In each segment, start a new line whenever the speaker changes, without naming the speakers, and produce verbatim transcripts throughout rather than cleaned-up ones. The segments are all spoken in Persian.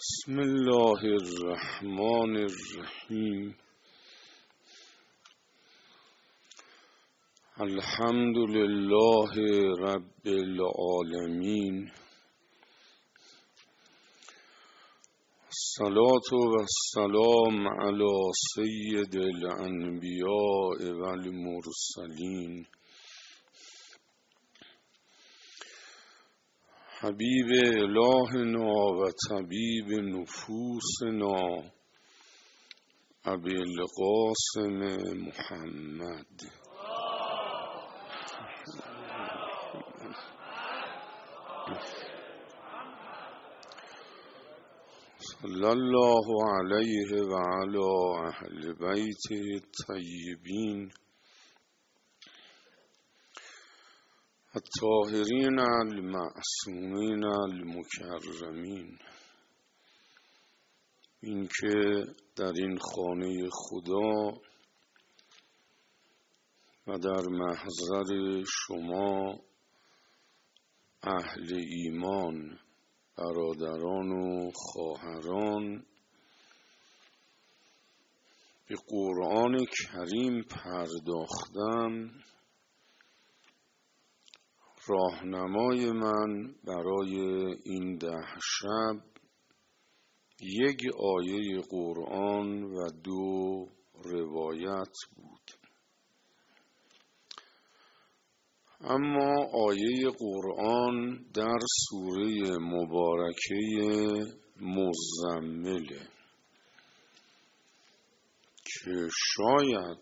بسم الله الرحمن الرحیم. الحمد لله رب العالمین. الصلاة و السلام علی سید الانبیاء و المرسلین حبیب الهنا و طبیب نفوسنا ابی القاسم محمد. صلی الله علیه و علی اهل بیته الطیبین الطاهرین المعصومین المکرمین. این که در این خانه خدا و در محضر شما اهل ایمان، برادران و خواهران، به قرآن کریم پرداختن، راهنمای من برای این ده شب یک آیه قرآن و دو روایت بود. اما آیه قرآن در سوره مبارکه مزمله که شاید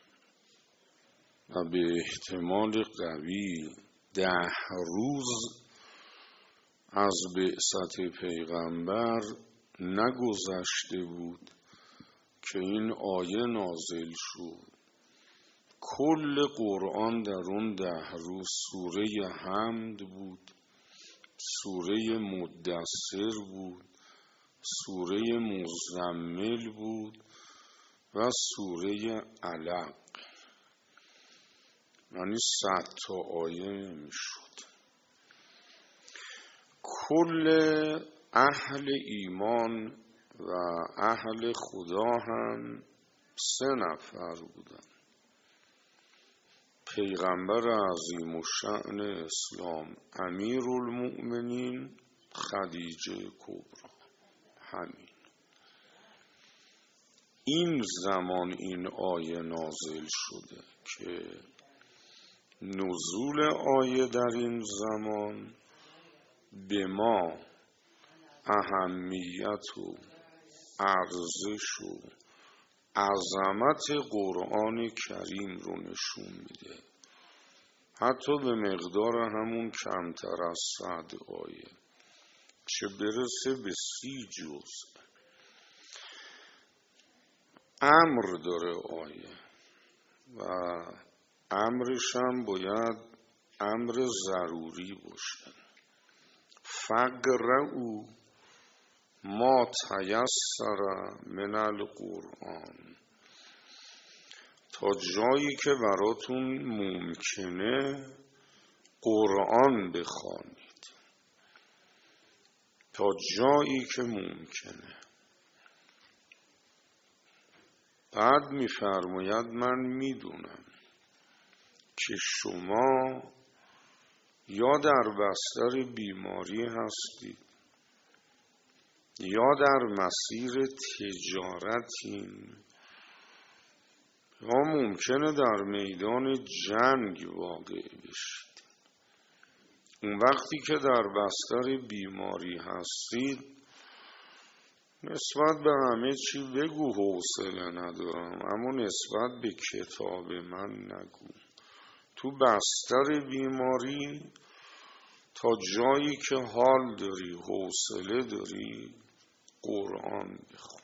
و به احتمال قوی ده روز از بعثت پیغمبر نگذشته بود که این آیه نازل شد. کل قرآن در اون ده روز سوره حمد بود، سوره مدثر بود، سوره مزمل بود و سوره علق. یعنی صد تا آیه نمیشد. کل اهل ایمان و اهل خدا هم سه نفر بودن: پیغمبر عظیم الشأن اسلام، امیرالمؤمنین، خدیجه کبری. همین این زمان این آیه نازل شده که نزول آیه در این زمان به ما اهمیت و ارزش و عظمت قرآن کریم رو نشون میده، حتی به مقدار همون کمتر از صد آیه، چه برسه به سی جزء. امر داره آیه و امرش هم باید امر ضروری باشه. فقرؤ ما تیسر من القرآن، تا جایی که براتون ممکنه قرآن بخوانید، تا جایی که ممکنه. بعد میفرماید من میدونم که شما یا در بستر بیماری هستید یا در مسیر تجارتین یا ممکنه در میدان جنگ واقع بشید. اون وقتی که در بستر بیماری هستید نسبت به همه چی بگو حوصله ندارم، اما نسبت به کتاب من نگو. تو بستر بیماری تا جایی که حال داری، حوصله داری، قرآن بخون.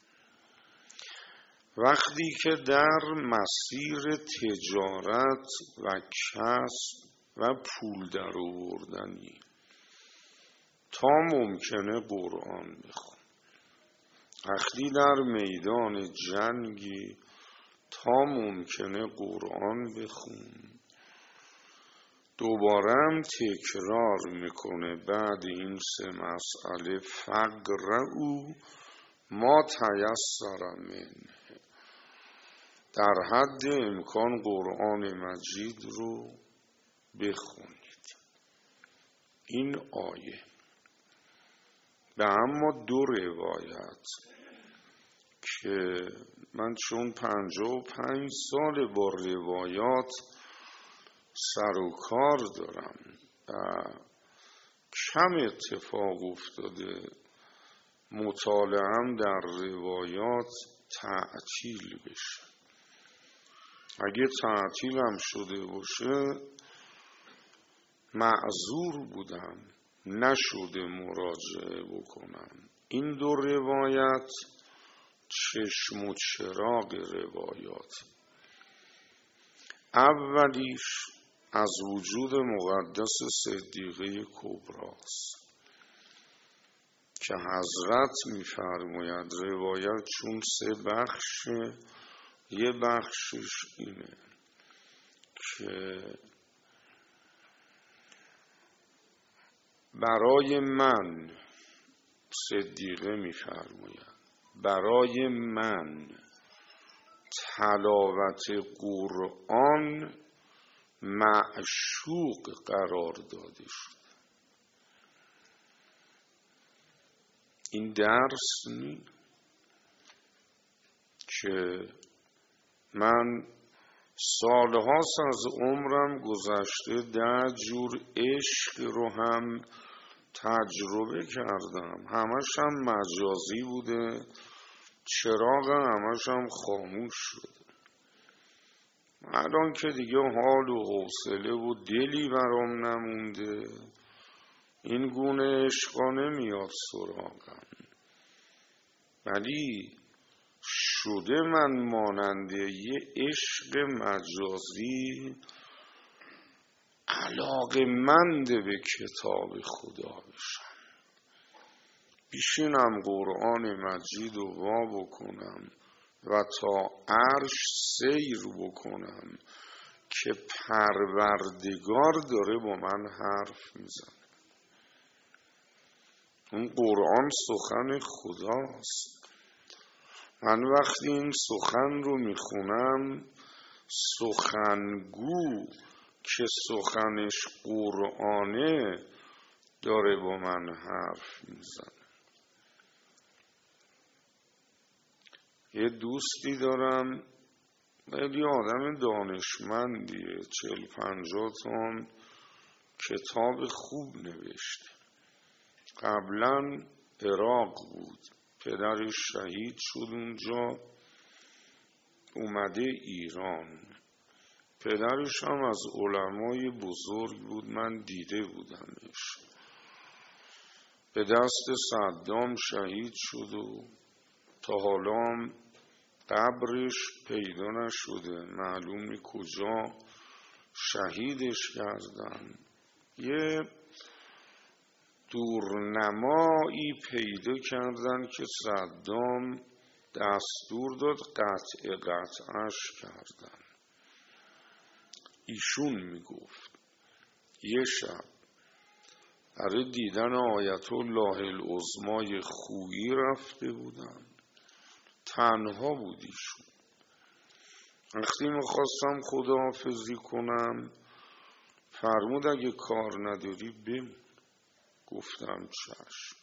وقتی که در مسیر تجارت و کسب و پول در آوردنی، تا ممکنه قرآن بخون. وقتی در میدان جنگی، تا ممکنه قرآن بخون. دوبارم تکرار میکنه بعد این سه مسئله فقرؤ ما تیسر منه، در حد امکان قرآن مجید رو بخونید. این آیه به اما دو روایت که من چون پنجاه و پنج سال با روایات سر و کار دارم و کم اتفاق افتاده مطالعه‌ام در روایات تعطیل بشه. اگه تعطیلم شده باشه معذور بودم، نشده مراجعه بکنم. این دو روایت چشم و چراغ روایات. اولیش از وجود مقدس صدیقه کبراست که حضرت می‌فرماید روایت چون سه بخشه، یه بخشش اینه که برای من صدیقه می‌فرماید برای من تلاوت قرآن معشوق قرار داده شد. این درس نی که من سالهاست از عمرم گذشته ده جور عشق رو هم تجربه کردم، همش هم مجازی بوده، چراغ همش هم خاموش شده. الان که دیگه حال و حوصله و دلی برام نمونده، این گونه عشقا نمیاد سراغم، ولی شده من ماننده یه عشق مجازی علاقه‌مند به کتاب خدا بشم، بشینم قرآن مجید رو وا بکنم و تا عرش سیر بکنم که پروردگار داره با من حرف میزنه. اون قرآن سخن خداست. من وقتی این سخن رو میخونم سخنگو که سخنش قرآنه داره با من حرف میزنه. یه دوستی دارم خیلی آدم دانشمندیه، چهل پنجاه تون کتاب خوب نوشته. قبلا عراق بود، پدرش شهید شد اونجا، اومده ایران. پدرش هم از علمای بزرگ بود، من دیده بودمش. به دست صدام شهید شد و تا حالا هم قبرش پیدا نشده، معلومی کجا شهیدش کردن. یه دورنمایی پیدا کردن که صدام دستور داد قطع قطعش کردن. ایشون میگفت یه شب برای دیدن آیت الله العظمای خویی رفته بودم، تنها بود ایشون. وقتی میخواستم خداحافظی کنم فرمود اگه کار نداری بمون. گفتم چشم.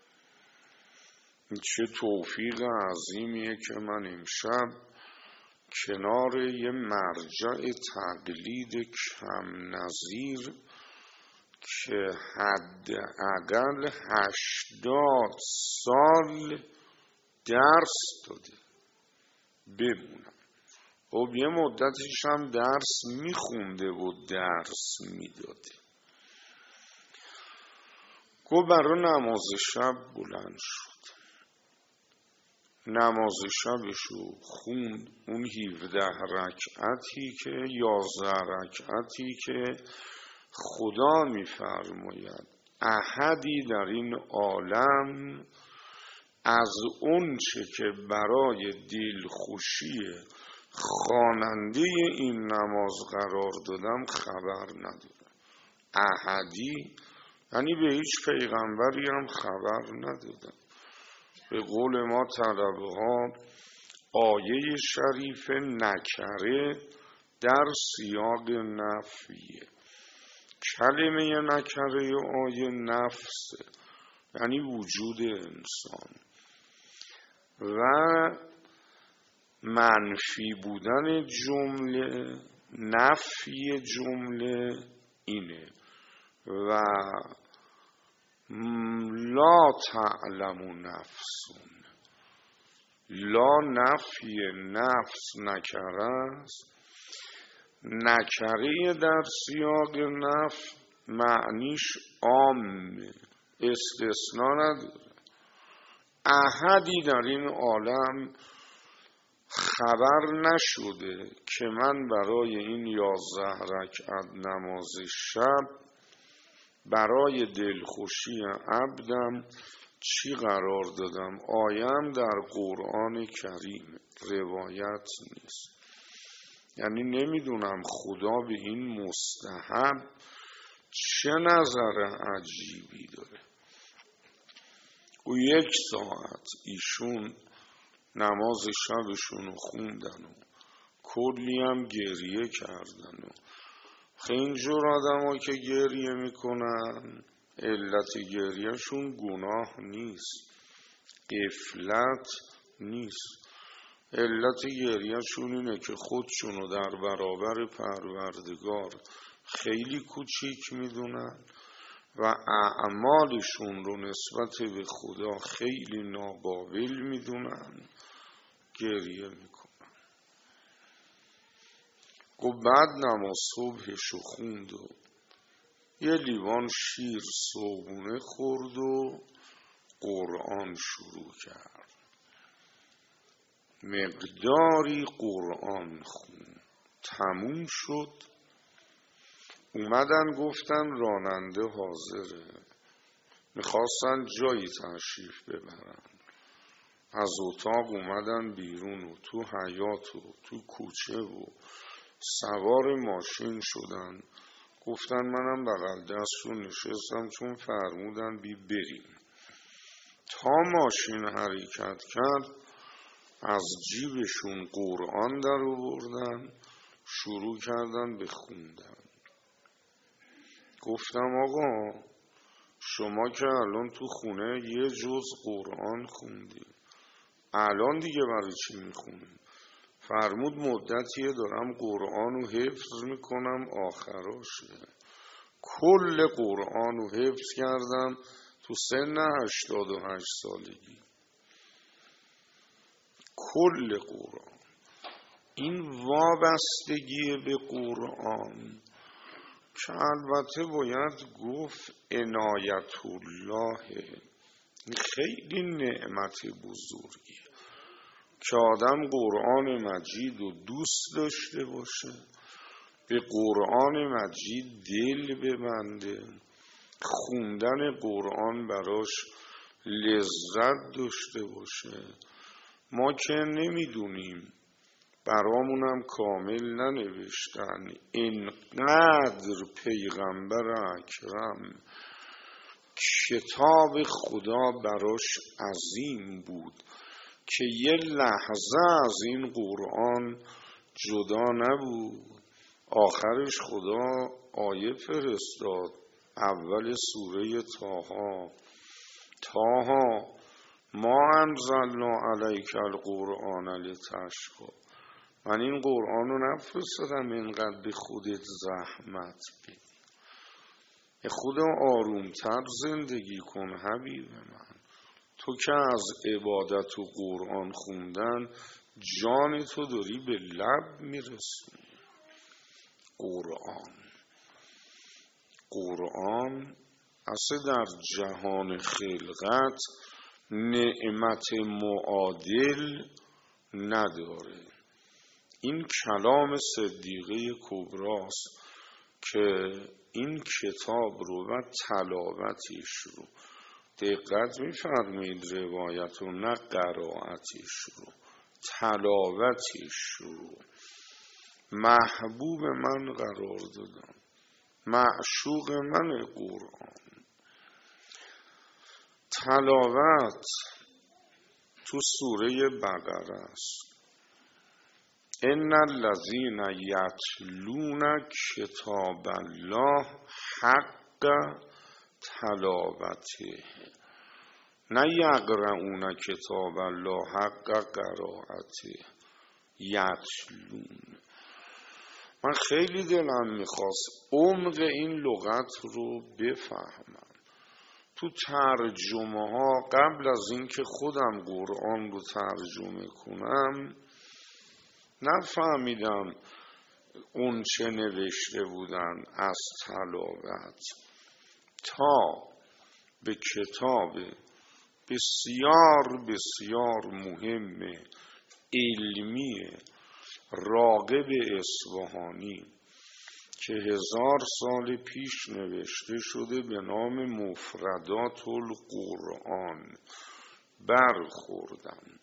چه توفیق عظیمیه که من امشب کنار یه مرجع تقلید کم نظیر که حداقل هشتاد سال درس داده بمونم. خب یه مدتش هم درس میخونده و درس میداده. گفت برای نماز شب بلند شد، نماز شبشو خوند، اون هفده رکعتی که یازده رکعتی که خدا میفرماید احدی در این عالم از اون چه که برای دلخوشی خواننده این نماز قرار دادم خبر نداره. احدی یعنی به هیچ پیغمبری هم خبر ندادم. به قول ما طلبه ها آیه شریف نکره در سیاق نفیه. کلمه نکره آیه نفسه، یعنی وجود انسان، و منفی بودن جمله، نفی جمله اینه و لا تعلم نفسون. لا نفی نفس نکره است. نکره در سیاق نفی معنیش عامه، استثناء نداره. احدی در این عالم خبر نشده که من برای این یازده رکعت نماز شب برای دلخوشی عبدم چی قرار دادم. آیم در قرآن کریم روایت نیست. یعنی نمیدونم خدا به این مستحب چه نظر عجیبی داره. و یک ساعت ایشون نماز شبشون رو خوندن و کلی هم گریه کردن و اینجور آدم ها که گریه میکنن علت گریهشون گناه نیست، غفلت نیست. علت گریهشون اینه که خودشونو در برابر پروردگار خیلی کوچیک میدونن و اعمالشون رو نسبت به خدا خیلی ناقابل میدونن، گریه میکنن. و بعد نماز صبحشو خوند و یه لیوان شیر صبحونه خورد و قرآن شروع کرد. مقداری قرآن خوند، تموم شد. اومدن گفتن راننده حاضره، میخواستن جایی تشریف ببرن. از اتاق اومدن بیرون و تو حیاط و تو کوچه و سوار ماشین شدن. گفتن منم بغل دستشون نشستم چون فرمودن بی بریم. تا ماشین حرکت کرد از جیبشون قرآن در آوردن، شروع کردن به خوندن. گفتم آقا شما که الان تو خونه یه جز قرآن خوندی، الان دیگه برای چی میخونی؟ فرمود مدتیه دارم قرآن رو حفظ میکنم آخراشه. کل قرآن رو حفظ کردم تو سن هشتاد و هشت سالگی. کل قرآن. این وابستگی به قرآن که البته باید گفت عنایت الله، خیلی نعمت بزرگی که آدم قرآن مجید رو دوست داشته باشه، به قرآن مجید دل ببنده، خوندن قرآن براش لذت داشته باشه. ما که نمیدونیم، برامونم کامل ننوشتن، اینقدر پیغمبر اکرم کتاب خدا براش عظیم بود که یه لحظه از این قرآن جدا نبود. آخرش خدا آیه فرستاد، اول سوره طه: طه ما انزلنا علیک القرآن لتشقی. من این قرآن رو نفرستادم اینقدر به خودت زحمت بدی. خود آرومتر زندگی کن حبیب من. تو که از عبادت و قرآن خوندن جان تو داری به لب میرسونی. قرآن قرآن اصلا در جهان خلقت نعمت معادل نداره. این کلام صدیقه کبراست که این کتاب رو و تلاوتش رو، دقت می‌فرمایید روایت رو نه قرائتش رو، تلاوتش رو محبوب من قرار دادم. معشوق من قرآن. تلاوت تو سوره بقره است. ان الذین یتلون کتاب الله حق تلاوته، نه یقرؤون کتاب الله حق قرائته، یتلون. من خیلی دلم میخواست عمق این لغت رو بفهمم. تو ترجمه ها قبل از اینکه خودم قرآن رو ترجمه کنم نفهمیدم اون چه نوشته بودن از تلاوت، تا به کتاب بسیار بسیار مهم علمی راغب اصفهانی که هزار سال پیش نوشته شده به نام مفردات القرآن برخوردم.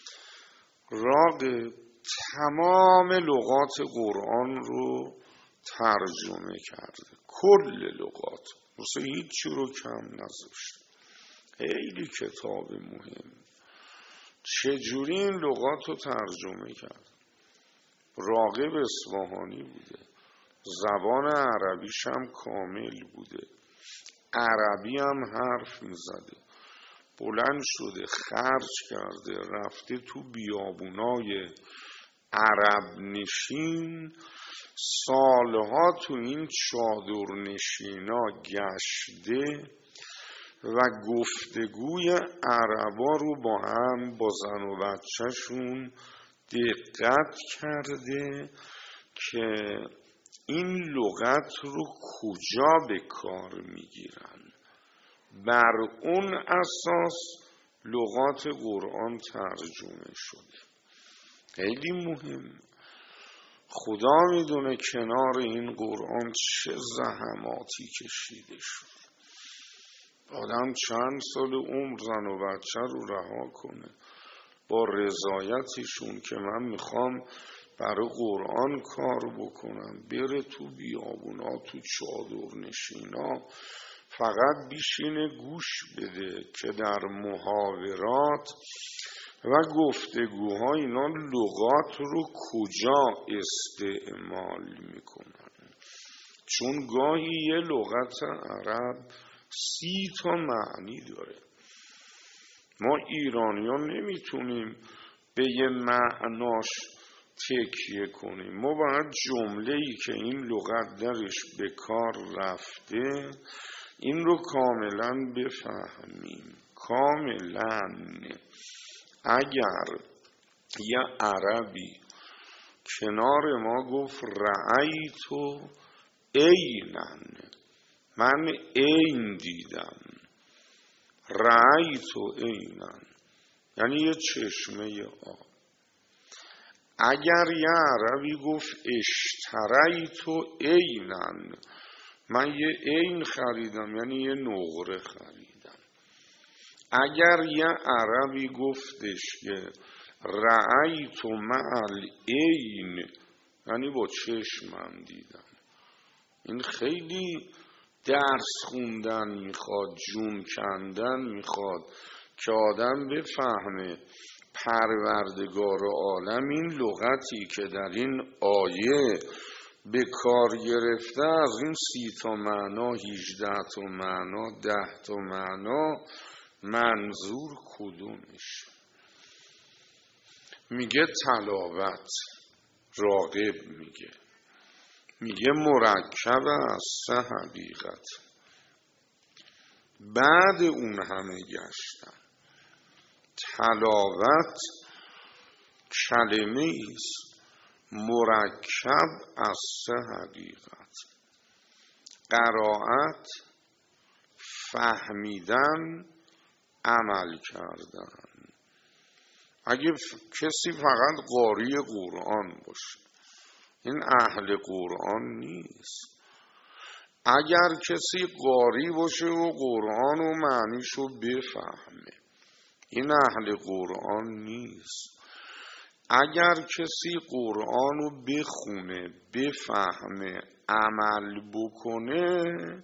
راغب تمام لغات قرآن رو ترجمه کرده، کل لغات، مثلا هیچی رو کم نذاشته. خیلی کتاب مهم. چجوری این لغات رو ترجمه کرد؟ راغب اصفهانی بوده، زبان عربیش هم کامل بوده، عربی هم حرف میزده، بلند شده خرج کرده رفته تو بیابونای عرب نشین، سالها تو این چادر نشینا گشته و گفتگوی عربا رو با هم با زن و بچهشون دقت کرده که این لغت رو کجا به کار میگیرن. بر اون اساس لغات قرآن ترجمه شده. خیلی مهم. خدا میدونه کنار این قرآن چه زحماتی کشیده شد. آدم چند سال عمر زن و بچه رو رها کنه با رضایتشون که من میخوام برای قرآن کار بکنم، بره تو بیابونا تو چادر نشینا فقط بیشینه گوش بده که در محاورات و گفتگوها اینا لغات رو کجا استعمال میکنن. چون گاهی یه لغت عرب سی تا معنی داره. ما ایرانیان نمیتونیم به یه معناش تکیه کنیم. ما باید جمله‌ای که این لغت درش به کار رفته این رو کاملا بفهمیم. کاملا. اگر یه عربی کنار ما گفت رأیتو عینن، من عین دیدم، رأیتو عینن یعنی یه چشمه آب. اگر یه عربی گفت اشتریتو عینن، من یه عین خریدم یعنی یه نقره خریدم. اگر یه عربی گفتش که رأیتو مع العین یعنی با چشمم دیدم. این خیلی درس خوندن میخواد، جون کندن میخواد که آدم بفهمه پروردگار عالم این لغتی که در این آیه به کار گرفته از این سی تا معنا، هیجده تا معنا، ده تا معنا منظور کدومش. میگه تلاوت. راغب میگه میگه مرکب از سه حقیقت. بعد اون همه گشتن تلاوت کلمه ایست مرکب از سه حقیقت: قرائت، فهمیدن، عمل کردن. اگه کسی فقط قاری قرآن باشه این اهل قرآن نیست. اگر کسی قاری باشه و قرآن و معنیشو بفهمه این اهل قرآن نیست. اگر کسی قرآن رو بخونه، بفهمه، عمل بکنه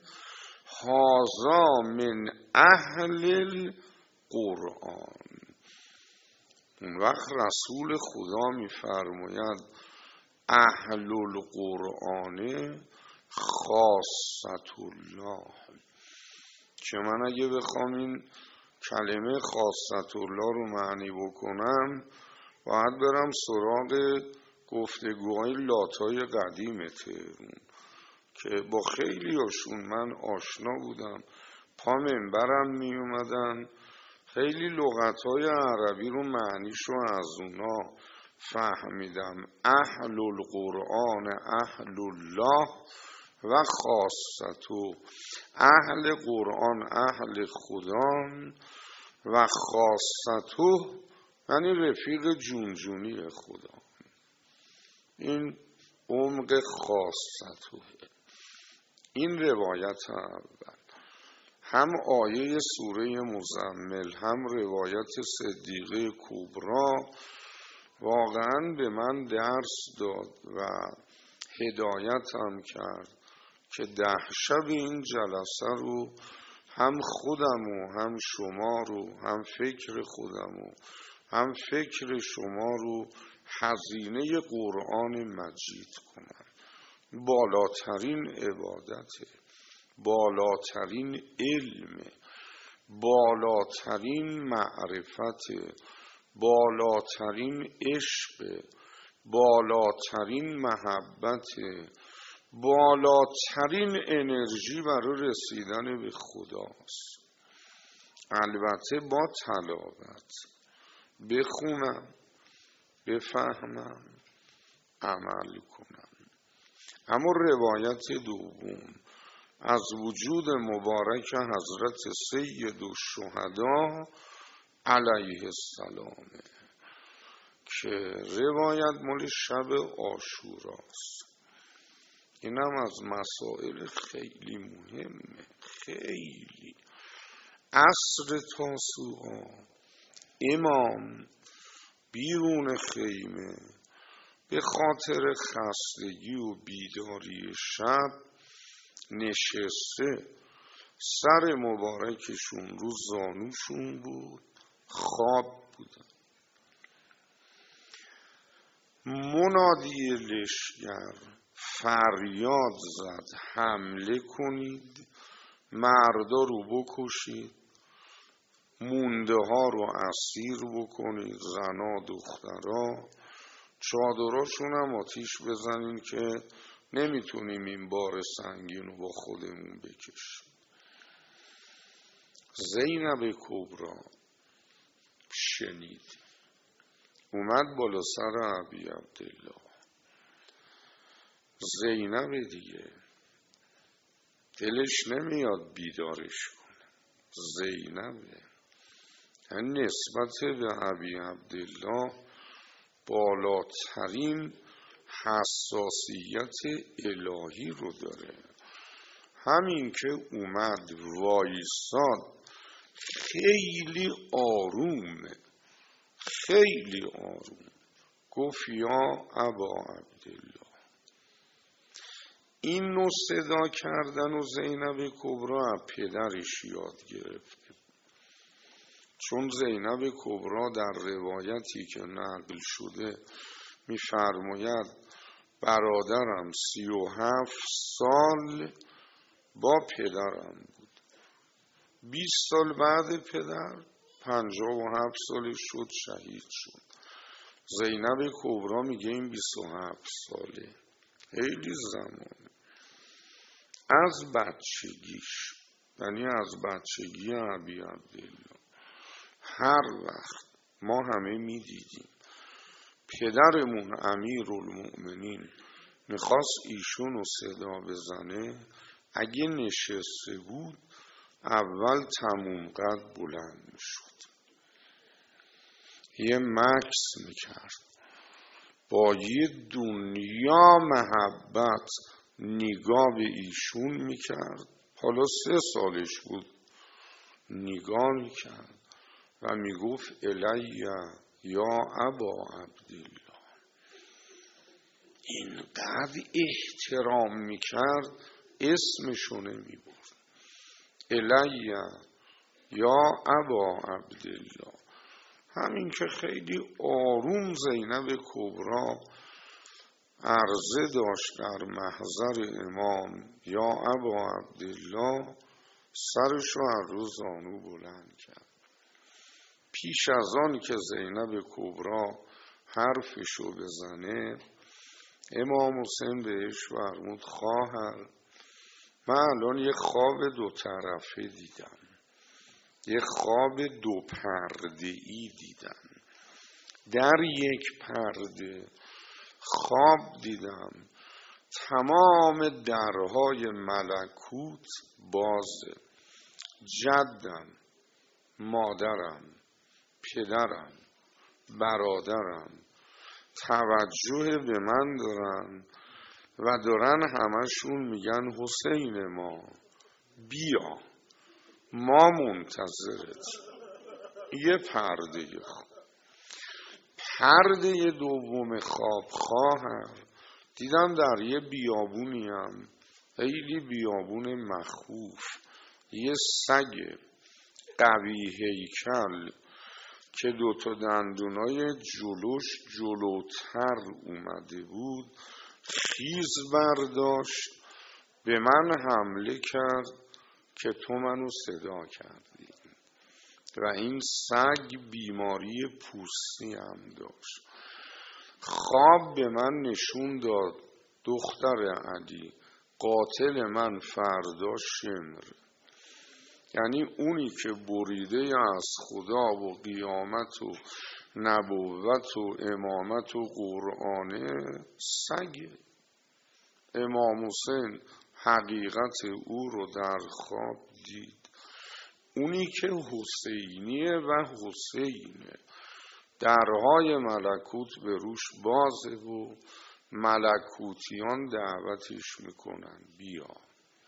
هازا من اهل القرآن. اون وقت رسول خدا میفرماید اهل القرآن خاصة الله، که من اگه بخوام این کلمه خاصة الله رو معنی بکنم باید برم سراغ گفتگوهای لاتای قدیم تهران که با خیلی هاشون من آشنا بودم، پا منبرم می اومدن، خیلی لغتهای عربی رو معنیشو از اونا فهمیدم. اهل القرآن اهل الله و خاصتو، اهل قرآن اهل خدا و خاصتو یعنی رفیق جونجونی خدا. این عمق خاصتو. این روایت اول، هم آیه سوره مزمل هم روایت صدیقه کبرا واقعا به من درس داد و هدایتم کرد که ده شب این جلسه رو هم خودم و هم شما رو، هم فکر خودم و هم فکر شما رو هزینه قرآن مجید کنم. بالاترین عبادته، بالاترین علم، بالاترین معرفت، بالاترین عشق، بالاترین محبت، بالاترین انرژی برای رسیدن به خداست. البته با تلاوت، بخونم، بفهمم، عمل کنم. اما روایت دوم از وجود مبارک حضرت سید الشهدا علیه السلام که روایت مال شب عاشوراست. اینم از مسائل خیلی مهمه، خیلی. عصر تاسوعا امام بیرون خیمه به خاطر خستگی و بیداری شب نشسته، سر مبارکشون رو زانوشون بود، خواب بودن. منادی لشگر فریاد زد حمله کنید، مردا رو بکشید، مونده ها رو اسیر بکنید، زنا دخترها، چادراشون هم آتیش بزنین که نمیتونیم این بار سنگین رو با خودمون بکشیم. زینب کبرا شنید، اومد بالا سر ابی عبدالله. زینب دیگه دلش نمیاد بیدارش کنه، زینبه، یعنی نسبت به ابی عبدالله بالاترین حساسیت الهی رو داره. همین که اومد وایساد خیلی آرومه، خیلی آروم، گفت یا ابا عبدالله. این نوع صدا کردن و زینب کبرا از پدرش یاد گرفته، چون زینب کبرا در روایتی که نقل شده میفرماید برادرم سی و هفت سال با پدرم بود، بیست سال بعد پدر پنجاه و هفت سالش شد شهید شد. زینب کبرا میگه این بیست و هفت ساله، خیلی زمان. از بچگیش، یعنی از بچگی ابی عبدالله، هر وقت ما همه میدیدیم پدرمون امیرالمؤمنین میخواست ایشون رو صدا بزنه، اگه نشسته بود اول تموم قد بلند میشد، یه مکس میکرد، با یه دنیا محبت نگاه به ایشون میکرد. حالا سه سالش بود، نگاه میکرد و میگفت الیه یا ابا عبدالله، اینقدر احترام میکرد اسمشو نمیبرد. الیه یا ابا عبدالله. همین که خیلی آروم زینب کبرا عرضه داشت در محضر امام یا ابا عبدالله، سرشو از رو زانو بلند کرد. پیش از آن که زینب کبرا حرفشو بزنه، امام حسین بهش فرمود خواهر، من الان یه خواب دو طرفه دیدم، یه خواب دو پرده ای دیدم. در یک پرده خواب دیدم تمام درهای ملکوت بازه، جدم، مادرم، پدرم، برادرم توجه به من دارن و دارن همشون میگن حسین ما بیا، ما منتظرت. یه پرده خواب. پرده دوم خواب خواهر، دیدم در یه بیابونیم، خیلی بیابون مخوف، یه سگ قوی هیکل که دوتا دندونای جلوش جلوتر اومده بود خیز برداشت به من حمله کرد که تو منو صدا کردی. و این سگ بیماری پوستی هم داشت. خواب به من نشون داد دختر علی قاتل من فردا شمر، یعنی اونی که بریده از خدا و قیامت و نبوت و امامت و قرآنه سگه. امام حسین حقیقت او رو در خواب دید. اونی که حسینیه و حسینه، درهای ملکوت به روش بازه و ملکوتیان دعوتش میکنن بیا.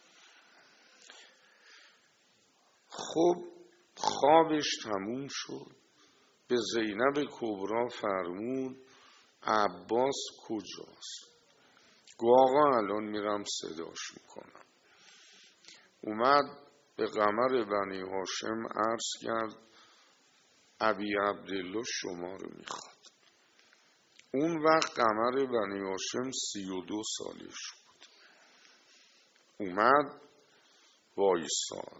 خب خوابش تموم شد. به زینب کبرا فرمود عباس کجاست؟ گو آقا الان میرم صداش میکنم. اومد به قمر بنی هاشم عرض کرد ابی عبدالله شما رو میخواد. اون وقت قمر بنی هاشم سی و دو سالش بود. اومد وایساد.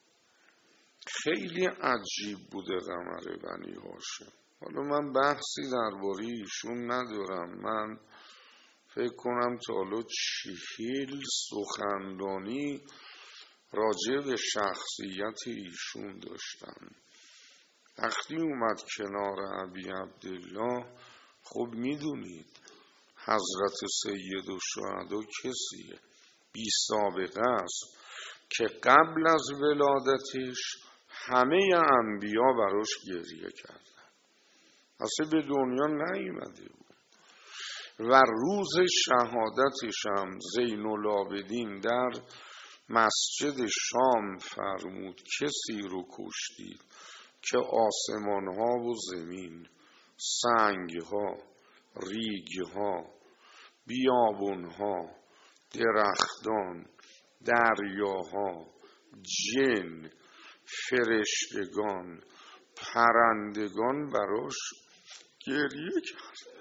خیلی عجیب بوده قمر بنی هاشم. حالا من بحثی درباره ایشون ندارم. من فکر کنم تا حالا چهل سخنرانی راجع به شخصیت ایشون داشتم. وقتی اومد کنار ابی عبدالله، خب میدونید حضرت سید الشهدا کسیه؟ بی سابقه است که قبل از ولادتش همه انبیا براش گریه کردن، اصلا به دنیا نیومده بود. و روز شهادتش هم زین العابدین در مسجد شام فرمود کسی رو کشتید که آسمان ها و زمین، سنگ ها، ریگ ها، بیابون ها، درختان، دریاها، جن، فرشتگان، پرندگان براش گریه کرد.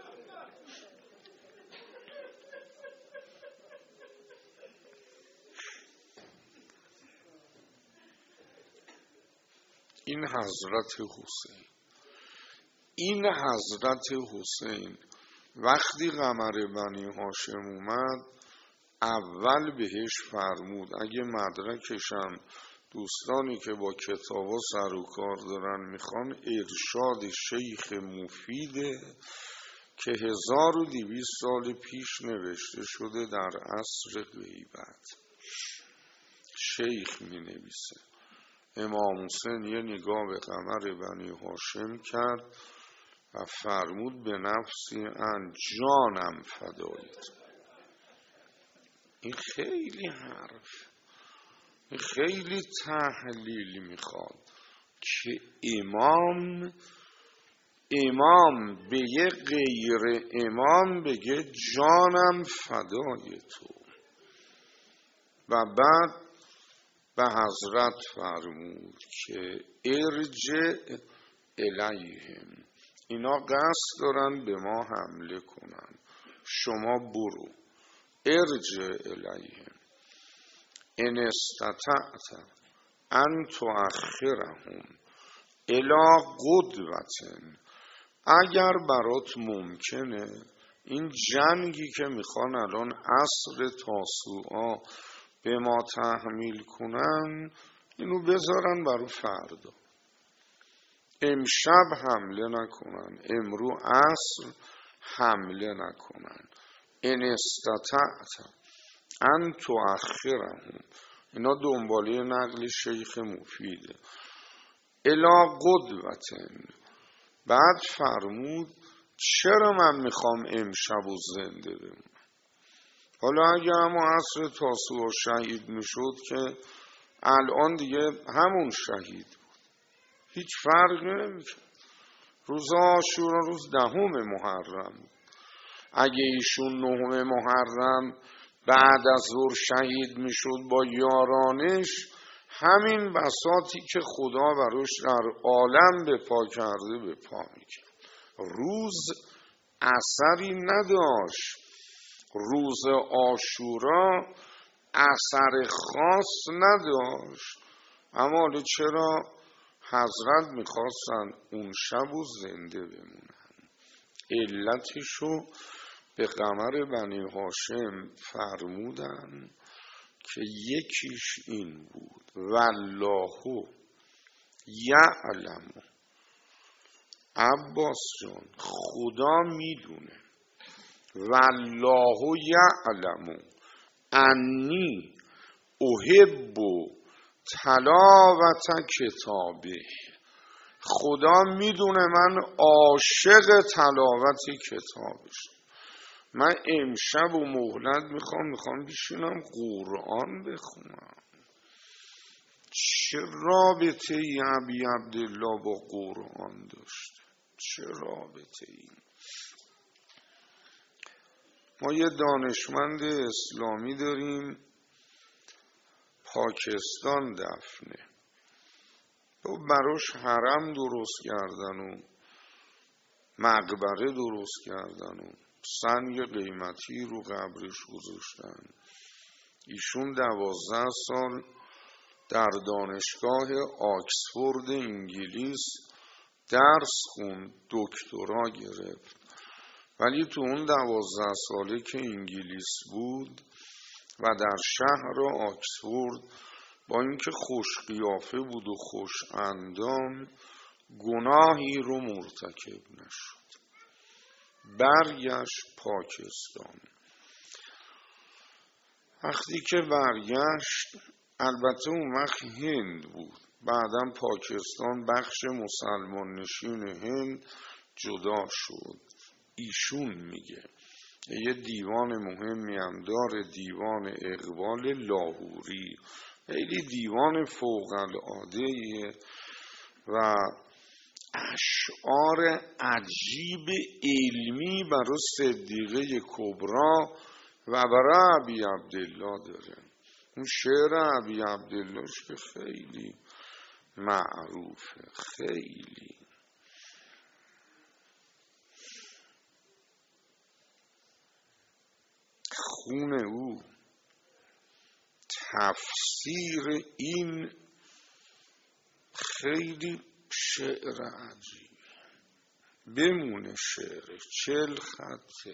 این حضرت حسین. این حضرت حسین وقتی قمر بنی هاشم اومد اول بهش فرمود اگه مدرکشم دوستانی که با کتابا سر و کار دارن میخوان ارشاد شیخ مفیده که هزار و دویست سال پیش نوشته شده در عصر غیبت. شیخ می نویسه امام حسین یه نگاه به قمر بنی هاشم کرد و فرمود به نفسی ان جانم فدایت. این خیلی حرف، این خیلی تحلیل میخواد که امام امام به یه غیر امام بگه جانم فدای تو. و بعد به حضرت فرمود که ارجع الیهم، اینا قصد دارن به ما حمله کنن، شما برو. ارجع الیهم ان استطعت ان تؤخرهم الی قدوة، اگر برات ممکنه این جنگی که میخوان الان عصر تاسوعا به ما تحمیل کنن اینو بذارن برو فردا، امشب حمله نکنن، امرو عصر حمله نکنن. ان استطعت ان تؤخرهم، اینا دنباله نقل شیخ مفیده. الی قدوة، بعد فرمود چرا من میخوام امشب و زنده بمونم؟ حالا اگه همون عصر تاسوعا شهید میشد که الان دیگه همون شهید بود، هیچ فرق نمیکرد. روز عاشورا روز دهم محرم، اگه ایشون نهم محرم بعد از ظهر شهید میشد با یارانش، همین بساطی که خدا براش در عالم به پا کرده به پا میکرد. روز اثری نداشت، روز عاشورا اثر خاص نداشت. اما حالا چرا حضرت میخواستن اون شب و زنده بمونن؟ علتشو به قمر بنی هاشم فرمودن که یکیش این بود والله یعلم، عباس جان خدا میدونه، والله یعلم انی احب تلاوت کتابه، خدا میدونه من عاشق تلاوت کتابش، من امشب و مهلت میخوام میخوام بشینم قرآن بخونم. چه رابطه ای ابی عبدالله با قرآن داشته؟ چه رابطه ای؟ ما یه دانشمند اسلامی داریم پاکستان دفنه، تو براش حرم درست کردن و مقبره درست کردن و سنگ قیمتی رو قبرش گذاشتن. ایشون دوازده سال در دانشگاه آکسفورد انگلیس درس خوند، دکترا گرفت، ولی تو اون دوازده ساله که انگلیس بود و در شهر آکسفورد با اینکه خوش قیافه بود و خوش اندام گناهی رو مرتکب نشد. برگشت پاکستان. وقتی که برگشت، البته اون وقت هند بود، بعدم پاکستان بخش مسلمان نشین هند جدا شد. ایشون میگه یه دیوان مهمی هم داره، دیوان اقبال لاهوری، خیلی دیوان فوق العاده‌ایه و اشعار عجیب علمی برای صدیقه کبرا و برای ابی عبدالله داره. اون شعر ابی عبدالله که خیلی معروفه، خیلی خون او تفسیر این خیلی شعر عجیب، بمونه شعر چل خطه.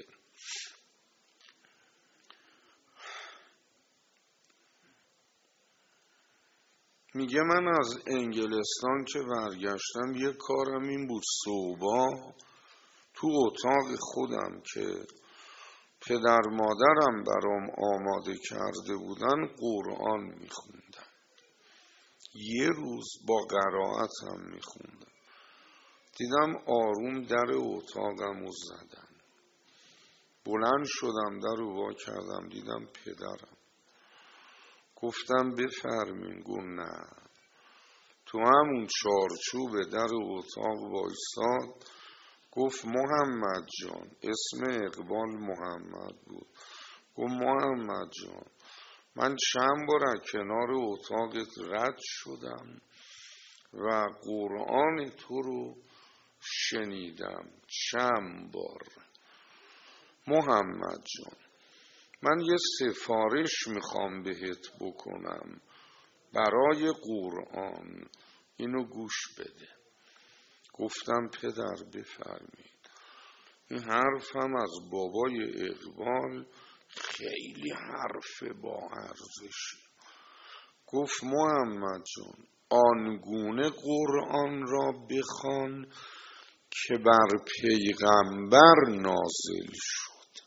میگه من از انگلستان که برگشتم یه کارم این بود، صبح تو اتاق خودم که پدر مادرم برام آماده کرده بودن قرآن میخوندم، یه روز با قرائتم میخوندم، دیدم آروم در اتاقم رو زدن، بلند شدم در رو وا کردم، دیدم پدرم. گفتم بفرمین. گفت نه. تو همون چارچوب در اتاق وایساد، گفت محمد جان، اسم اقبال محمد بود، گفت محمد جان من چند بار از کنار اتاقت رد شدم و قرآن تو رو شنیدم چند بار. محمد جان من یه سفارش میخوام بهت بکنم برای قرآن، اینو گوش بده. گفتم پدر بفرمید. این حرفم از بابای اقبال خیلی حرف با ارزشی. گفت محمد جان آنگونه قرآن را بخوان که بر پیغمبر نازل شد.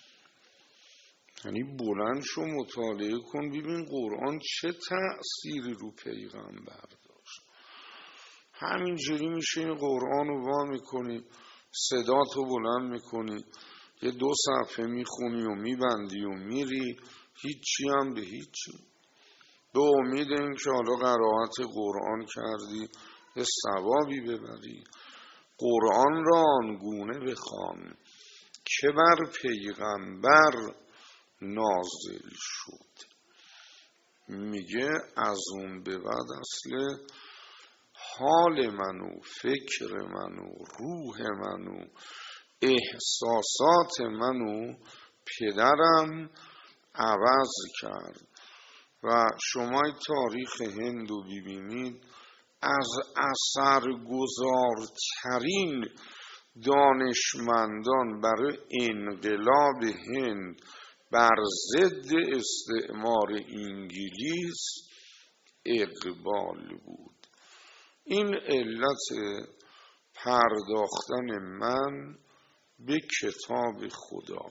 یعنی بلند شو مطالعه کن ببین قرآن چه تأثیری رو پیغمبر داشت. همینجوری میشینی قرآن رو وا میکنی، صداتو بلند میکنی، یه دو صفحه میخونی و میبندی و میری، هیچی هم به هیچی. به امید این که حالا قرائت قرآن کردی یه ثوابی ببری. قرآن را آنگونه بخوان که بر پیغمبر نازل شد. میگه از اون به بعد اصل حال منو، فکر منو، روح منو، احساسات منو پدرم عوض کرد. و شما تاریخ هندو ببینید از اثرگذارترین دانشمندان برای انقلاب هند بر ضد استعمار انگلیس اقبال بود. این علت پرداختن من به کتاب خدا.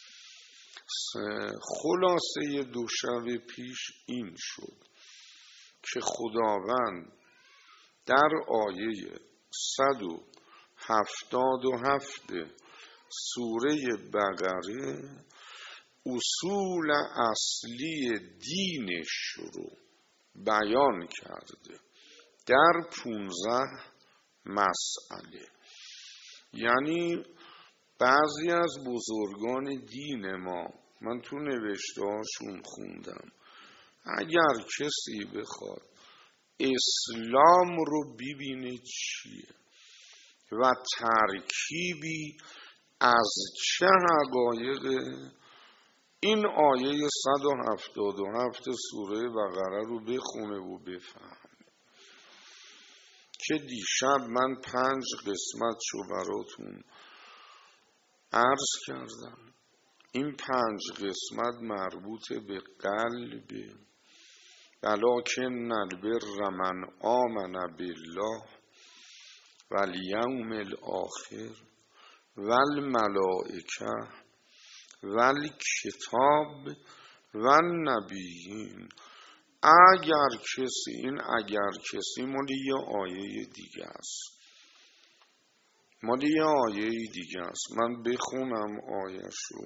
خلاصه دو شب پیش این شد که خداوند در آیه صد و هفتاد و هفت سوره بقره اصول اصلی دینش رو بیان کرده در پونزده مسئله. یعنی بعضی از بزرگان دین ما، من تو نوشته هاشون خوندم، اگر کسی بخواد اسلام رو ببینه چیه و ترکیبی از چه حقایق، این آیه صد و هفتاد و هفت سوره بقره رو بخونه و بفهمه که دیشب من پنج قسمت شو براتون عرض کردم. این پنج قسمت مربوط به قلب. ولکن البر من آمن بالله و الیوم الاخر و الملائکه و الکتاب و النبیین. اگر کسی، این اگر کسی مالی یه آیه دیگه است، مالی یه آیه دیگه است. من بخونم آیش رو.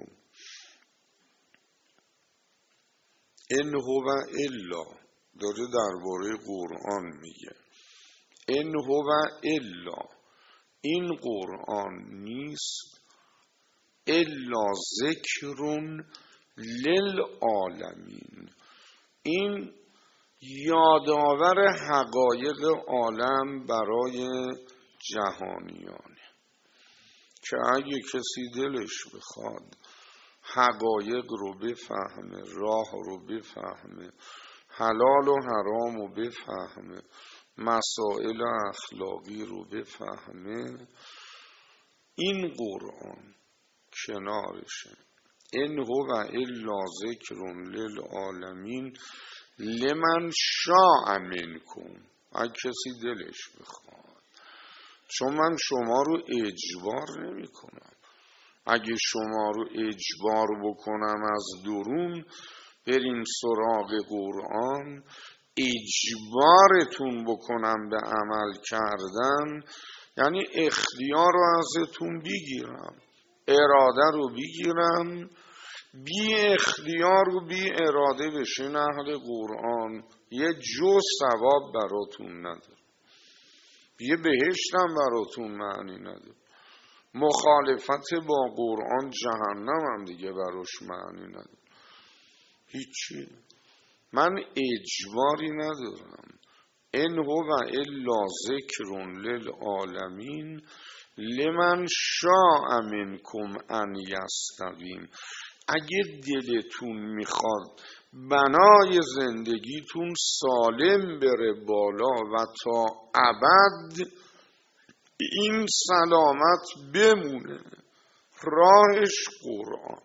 ان هو الا، داره درباره قرآن میگه، ان هو الا، این قرآن نیست الا ذکرون للعالمین، این یادآور حقایق عالم برای جهانیانه که اگه کسی دلش بخواد حقایق رو بفهمه، راه رو بفهمه، حلال و حرام رو بفهمه، مسائل اخلاقی رو بفهمه، این قرآن کنارشه. ان هو الا ذکر للعالمین لمن شاء منکم، اگه کسی دلش بخواد. چون من شما رو اجبار نمی کنم. اگه شما رو اجبار بکنم از درون بریم سراغ قرآن، اجبارتون بکنم به عمل کردن، یعنی اختیار رو ازتون بگیرم، اراده رو بگیرم، بی اختیار و بی اراده بشین اهل قرآن، یه جو ثواب براتون نداره، یه بهشتم براتون معنی نداره. مخالفت با قرآن جهنم هم دیگه براش معنی نداره. هیچی. من اجباری ندارم. ان هو الا ذکر للعالمین لمن شاء منکم ان یستقیم. اگه دلتون میخواد بنای زندگیتون سالم بره بالا و تا ابد این سلامت بمونه، راهش قرآن.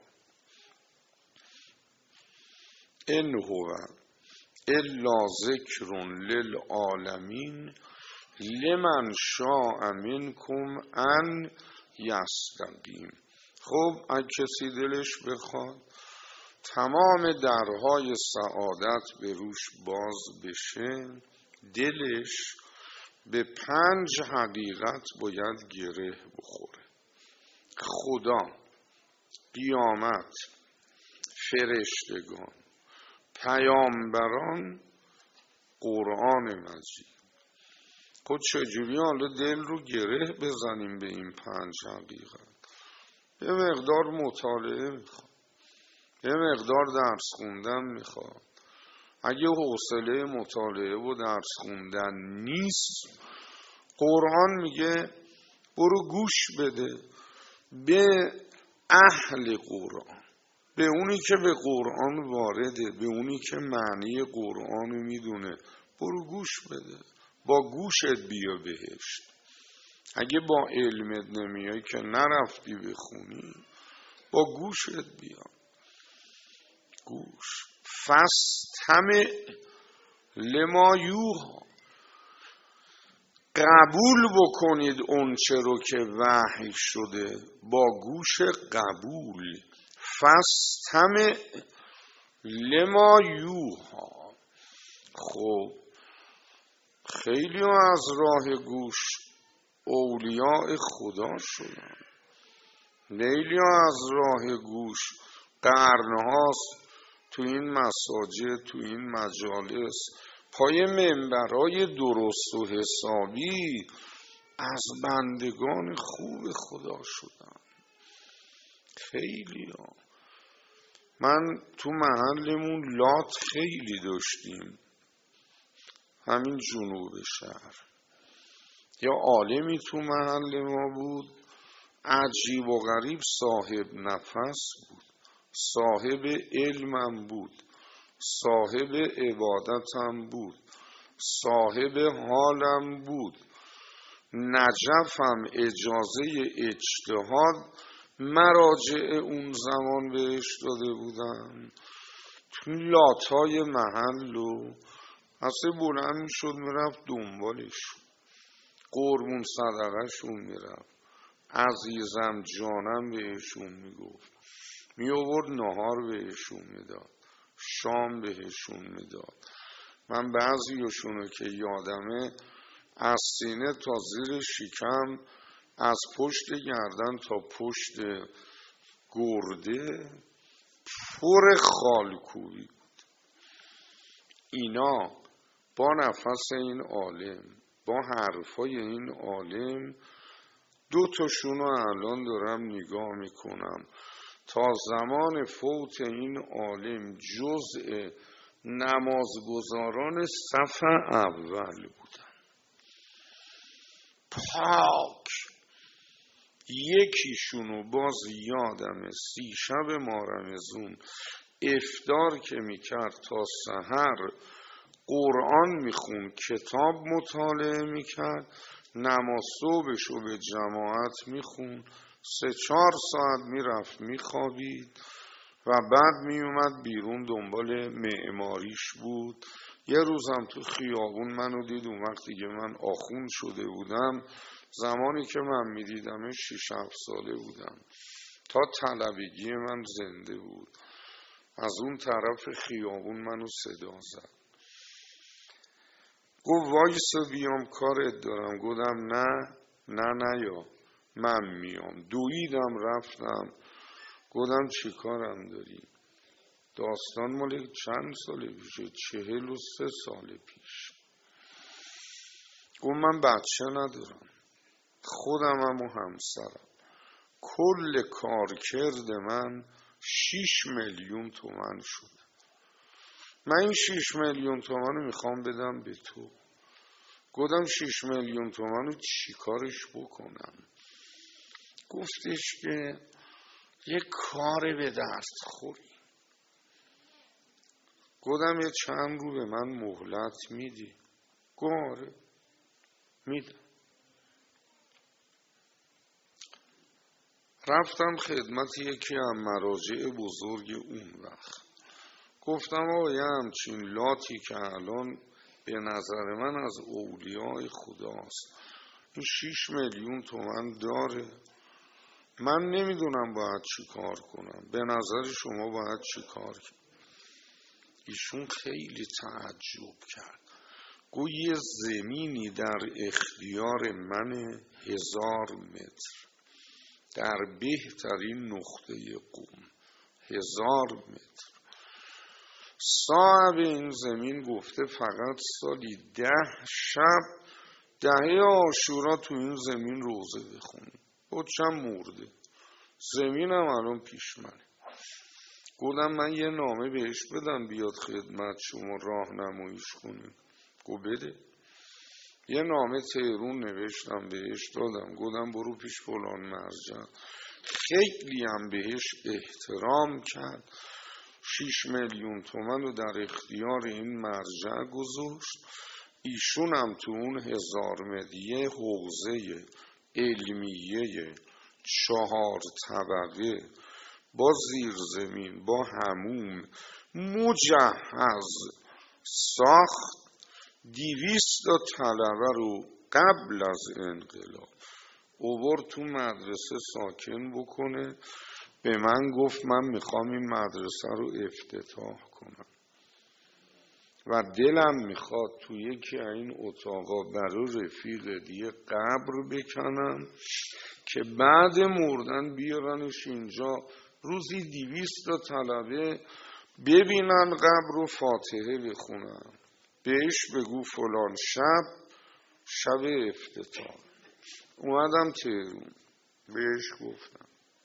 ان هو الا ذکر للعالمین لمن شاء منکم ان یستقیم. خب اگه کسی دلش بخواد تمام درهای سعادت به روش باز بشه، دلش به پنج حقیقت باید گره بخوره: خدا، قیامت، فرشتگان، پیامبران، قرآن مجید. خود چجوری حالا دل رو گره بزنیم به این پنج حقیقت؟ یه مقدار مطالعه میخواد، یه مقدار درس خوندن میخواد. اگه حوصله مطالعه و درس خوندن نیست، قرآن میگه برو گوش بده به اهل قرآن، به اونی که به قرآن وارده، به اونی که معنی قرآن رو میدونه. برو گوش بده، با گوشت بیا بهشت. اگه با علمت نمیای که نرفتی بخونی، با گوشت بیا. گوش. فاستمع لما یوحی. قبول بکنید اون چه رو که وحی شده، با گوش قبول. فاستمع لما یوحی. خب خیلی از راه گوش اولیاء خدا شدن، خیلی از راه گوش قرنهاست تو این مساجد، تو این مجالس، پای منبرای درست و حسابی از بندگان خوب خدا شدن. خیلی ها. من تو محلمون لات خیلی داشتیم، همین جنوب شهر. یا عالمی تو محل ما بود، عجیب و غریب، صاحب نفس بود، صاحب علمم بود، صاحب عبادتم بود، صاحب حالم بود. نجفم اجازه اجتهاد مراجع اون زمان بهش داده بودن. تو لاتای محل و اصلا بلند شد میرفت دنبالش، قربون صدقهشون میرفت، عزیزم جانم بهشون میگفت، می آورد نهار بهشون میداد، شام بهشون میداد. من بعضیشونو که یادمه از سینه تا زیر شکم، از پشت گردن تا پشت گرده پر خالکوبی بود. اینا با نفس این عالم، با حرفای این عالم، دو تاشونو الان دارم نگاه میکنم، تا زمان فوت این عالم جزء نمازگزاران صف اول بودن. پاک. یکیشونو باز یادمه سی شب مارمزون افطار که میکرد تا سحر قرآن میخوند، کتاب مطالعه میکرد، نماز صبحشو به جماعت میخوند، سه چهار ساعت میرفت میخوابید و بعد میومد بیرون دنبال معماریش بود. یه روزم تو خیابون منو دید، اون وقت دیگه من آخوند شده بودم، زمانی که من میدیدمش شش هفت ساله بودم، تا طلبگی من زنده بود. از اون طرف خیابون منو صدا زد، گفت وایسا بیام کارت دارم. گفتم نه نه نه یا من میام. دویدم رفتم، گفتم چی کارم داری؟ داستان مال چند سال پیشه؟ چهل و سه سال پیش. گفت من بچه ندارم، خودم هم و همسرم، کل کارکرد من شیش میلیون تومن شد. من این شیش میلیون تومن رو میخوام بدم به تو. گفتم شیش میلیون تومن رو چی کارش بکنم؟ گفتش که یه کار به دست خوری. گفتم یه چند رو به من مهلت میدی؟ گاره میدم. رفتم خدمت یکی از مراجع بزرگ اون وقت. گفتم آقا یه همچین لاتی که الان به نظر من از اولیای خداست، این شیش میلیون تومن داره، من نمیدونم باید چی کار کنم، به نظر شما باید چی کار کنم؟ ایشون خیلی تعجب کرد. گو یه زمینی در اختیار من هزار متر در بهترین نقطه قم، هزار متر. صاحب این زمین گفته فقط سالی ده شب دهه عاشورا تو این زمین روزه بخونی. خودشم مرده، زمینم الان پیش منه. گفتم من یه نامه بهش بدم بیاد خدمت شما راهنماییش کنیم؟ گفت بده. یه نامه تهرون نوشتم بهش دادم، گفتم برو پیش فلان مرجع. خیلی هم بهش احترام کرد، شیش میلیون تومن رو در اختیار این مرجع گذاشت. ایشون هم تو اون هزار مدیه حوزه علمیه چهار طبقه با زیرزمین با حموم مجهز ساخت. دیویست تا طلبه رو قبل از انقلاب اوورد تو مدرسه ساکن بکنه. به من گفت من میخوام این مدرسه رو افتتاح کنم و دلم میخواد تو یکی این اتاقا برای رفیق دیگه قبر بکنم که بعد مردن بیارنش اینجا، روزی دیویست تا طلبه ببینن قبر رو فاتحه بخونن، بهش بگو فلان شب شب افتتاح. اومدم تهرون بهش گفتم،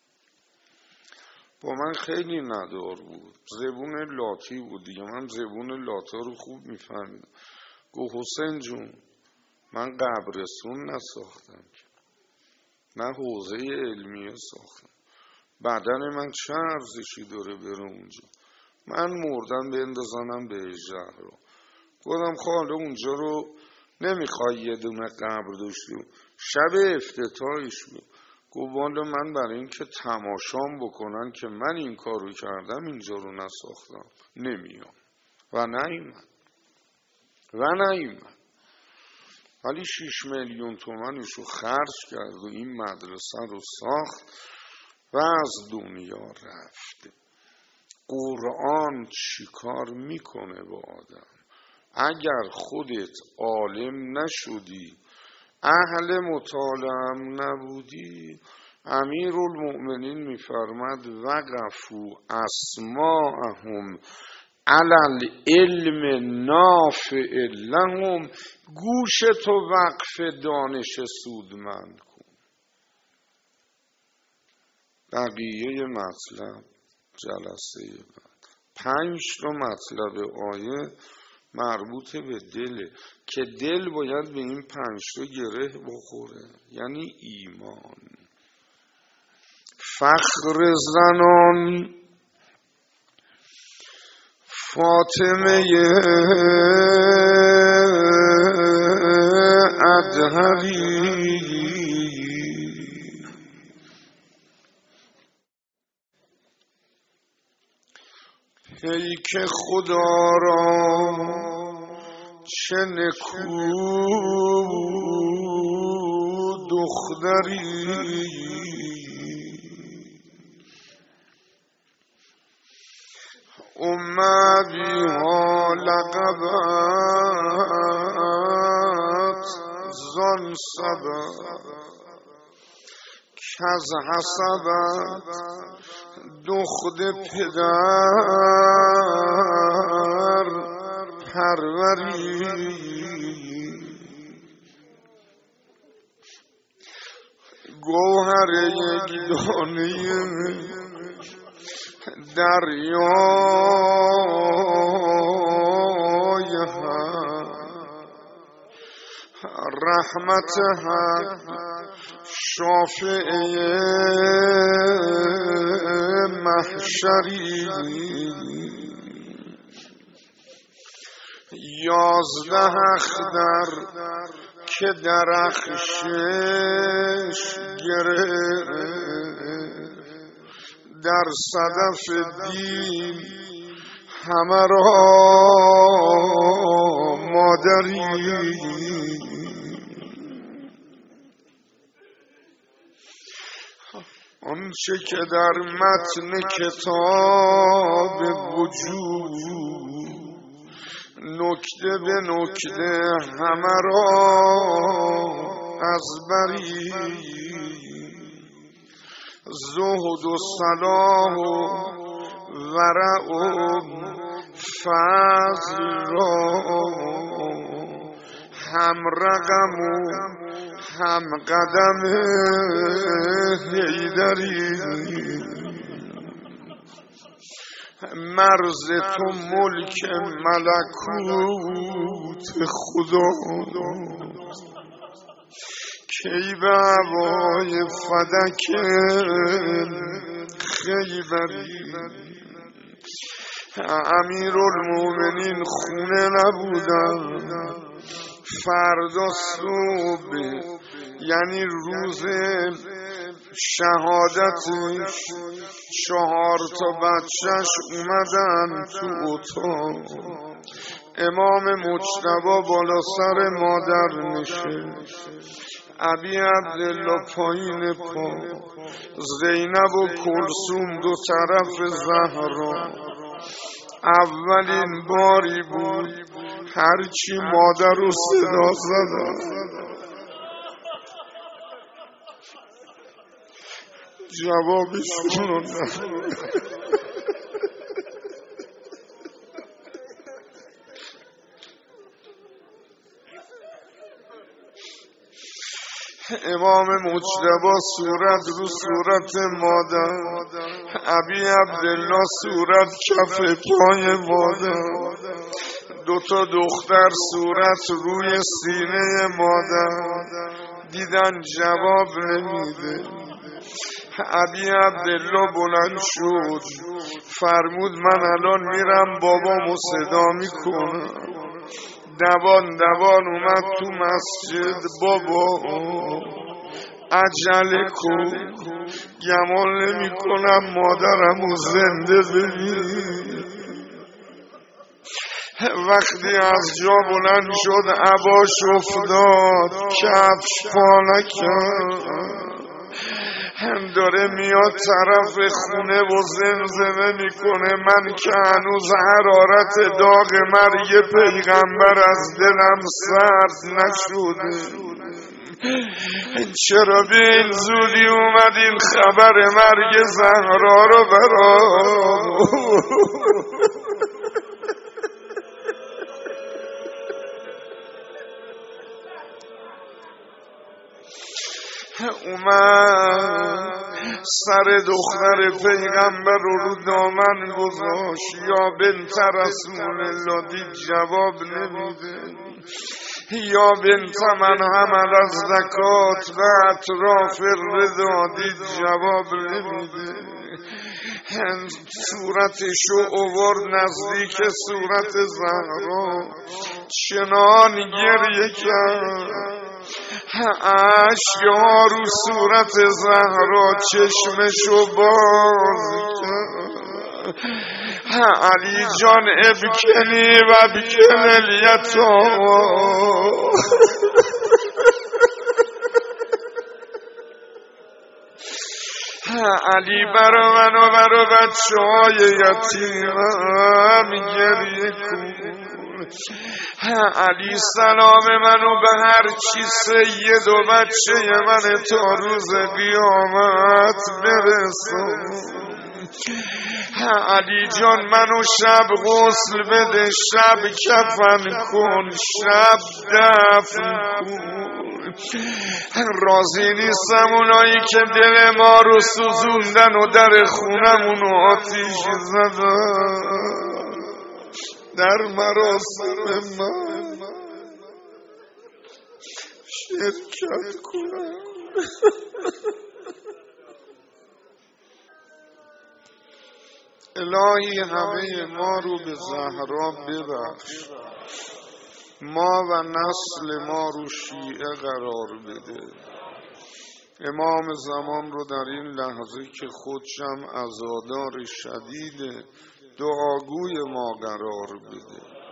با من خیلی ندار بود، زبون لاتی بود دیگه، من زبون لاتا رو خوب میفهمیدم. گفت حسین جون من قبرستون نساختم که، من حوزه علمیه ساختم، بدن من چه ارزشی داره بره اونجا؟ من مردم بندازنم به اجره رو. گفتم خاله اونجا رو نمیخوای یه دونه قبر داشتیم شب افتتاحش بود؟ گفت والا من برای این که تماشام بکنن که من این کارو کردم اینجا رو نساختم نمیام. و نیومد و نیومد ولی شیش میلیون تومنشو خرج کرد و این مدرسه رو ساخت و از دنیا رفت. قرآن چی کار میکنه با آدم؟ اگر خودت عالم نشدی، اهل مطالعه نبودی، امیرالمؤمنین میفرماد وقفوا اسماعهم علی العلم نافع لهم، گوش تو وقف دانش سودمند کن. بقیه مطلب جلسه بعد. پنج تا مطلب آیه مربوط به دله که دل باید به این پنج تا گره بخوره، یعنی ایمان. فخر زنان فاطمه ادهری، پیک خدا را چه نکو دختری، اومدی ها لقبت زان سبب کز حسبت دخت پدر پروری. گوهر یک دانه دریای حق، رحمت حق شافع محشری، یازده اختر که درخشش گرفت در صدف دین همه را مادری، آنچه که در متن کتاب وجود نکته به نکته همه را از بری، زهد و صلاح و ورع و فضل را هم رقم و هم قدم حیدری، مرز تو ملک ملکوت خدا، کی به هوای فدک خیبری، امیرالمومنین خونه نبودن، فردا صبح یعنی روز شهادتش چهار تا بچهش اومدن تو اتاق، امام مجتبی بالا سر مادر نشست، ابی عبدالله پایین پا، زینب و کلثوم دو طرف زهرا. اولین باری بود هرچی مادر رو صدا زدن، جوابشون رو نه. امام مجتبی صورت رو صورت مادر، ابی عبدالله صورت کف پای مادر، دوتا دختر صورت روی سینه مادر. دیدن جواب نمیده، ابی عبدالله بلند شد فرمود من الان میرم بابامو صدا میکنم. دوان دوان اومد تو مسجد، بابا عجله کن، گمان نمی کنم مادرمو زنده ببین. وقتی از جا بلند شد عباش افتاد، کفش پا نکرد، داره میاد طرف خونه و زمزمه میکنه من که هنوز حرارت داغ مرگ پیغمبر از دلم سرد نشده، چرا به این زودی اومد این خبر مرگ زهرا رو برام. اومد سر دختر پیغمبر رو رو دامن گذاشت، یا بنت رسول الله، دید جواب نمیده، یا بنت من حمل از زکات و اطراف رضا، دید جواب نمیده. صورتشو اوورد نزدیک صورت زهرا، چنان گریه کرد اشک‌ها رو صورت زهرا چشمشو باز کرد. علی جان ابکنی و بکن الیتاما، علی برا من و برا بچه های یتیمم گریه کن. علی سلام منو به هر چی سید و بچه من تا روز قیامت برسون. علی جان منو شب غسل بده، شب کفن کن، شب دفن کن. راضی نیستم اونایی که دل ما رو سوزوندن و در خونمونو آتیش زدن، در مراسم من شرکت کنم. الهی همه ما رو به زهرا ببخش، ما و نسل ما رو شیعه قرار بده. امام زمان رو در این لحظه که خودشم عزادار شدید دعاگوی ما قرار بده.